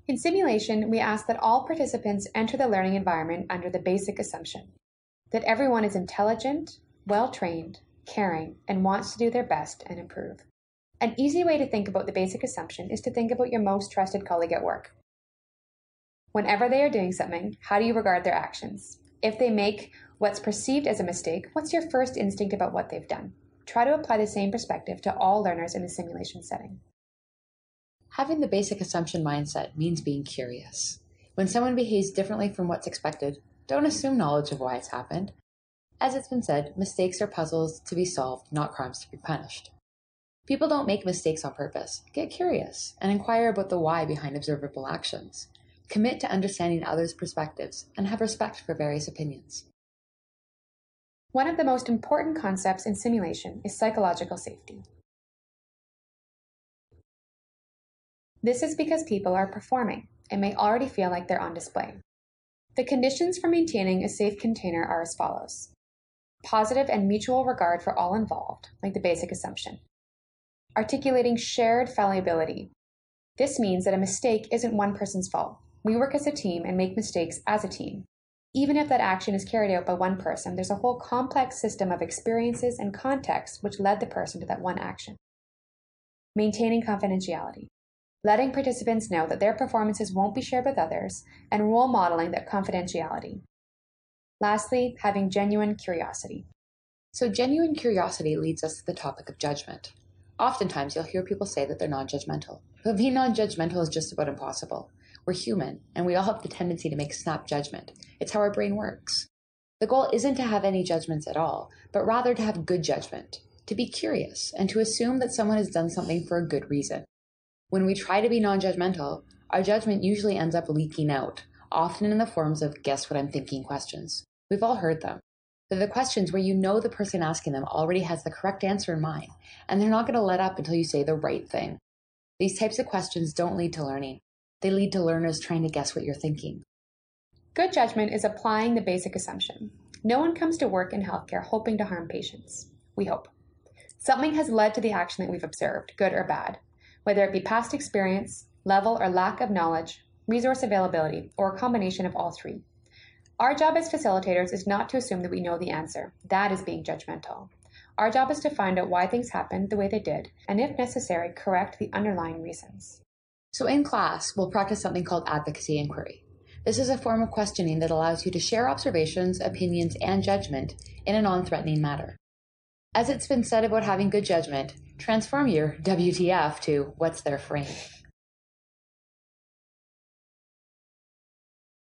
In simulation, we ask that all participants enter the learning environment under the basic assumption that everyone is intelligent, well-trained, caring, and wants to do their best and improve. An easy way to think about the basic assumption is to think about your most trusted colleague at work. Whenever they are doing something, how do you regard their actions? If they make what's perceived as a mistake, what's your first instinct about what they've done? Try to apply the same perspective to all learners in the simulation setting. Having the basic assumption mindset means being curious. When someone behaves differently from what's expected, don't assume knowledge of why it's happened. As it's been said, mistakes are puzzles to be solved, not crimes to be punished. People don't make mistakes on purpose. Get curious and inquire about the why behind observable actions. Commit to understanding others' perspectives and have respect for various opinions. One of the most important concepts in simulation is psychological safety. This is because people are performing and may already feel like they're on display. The conditions for maintaining a safe container are as follows. Positive and mutual regard for all involved, like the basic assumption. Articulating shared fallibility. This means that a mistake isn't one person's fault. We work as a team and make mistakes as a team. Even if that action is carried out by one person, there's a whole complex system of experiences and context which led the person to that one action. Maintaining confidentiality. Letting participants know that their performances won't be shared with others, and role modeling that confidentiality. Lastly, having genuine curiosity. So genuine curiosity leads us to the topic of judgment. Oftentimes, you'll hear people say that they're non-judgmental. But being non-judgmental is just about impossible. We're human, and we all have the tendency to make snap judgment. It's how our brain works. The goal isn't to have any judgments at all, but rather to have good judgment, to be curious, and to assume that someone has done something for a good reason. When we try to be non-judgmental, our judgment usually ends up leaking out, often in the forms of guess what I'm thinking questions. We've all heard them. They're the questions where you know the person asking them already has the correct answer in mind, and they're not going to let up until you say the right thing. These types of questions don't lead to learning. They lead to learners trying to guess what you're thinking. Good judgment is applying the basic assumption. No one comes to work in healthcare hoping to harm patients. We hope. Something has led to the action that we've observed, good or bad, whether it be past experience, level or lack of knowledge, resource availability, or a combination of all three. Our job as facilitators is not to assume that we know the answer. That is being judgmental. Our job is to find out why things happened the way they did, and if necessary, correct the underlying reasons. So in class, we'll practice something called advocacy inquiry. This is a form of questioning that allows you to share observations, opinions, and judgment in a non-threatening manner. As it's been said about having good judgment, transform your WTF to what's their frame.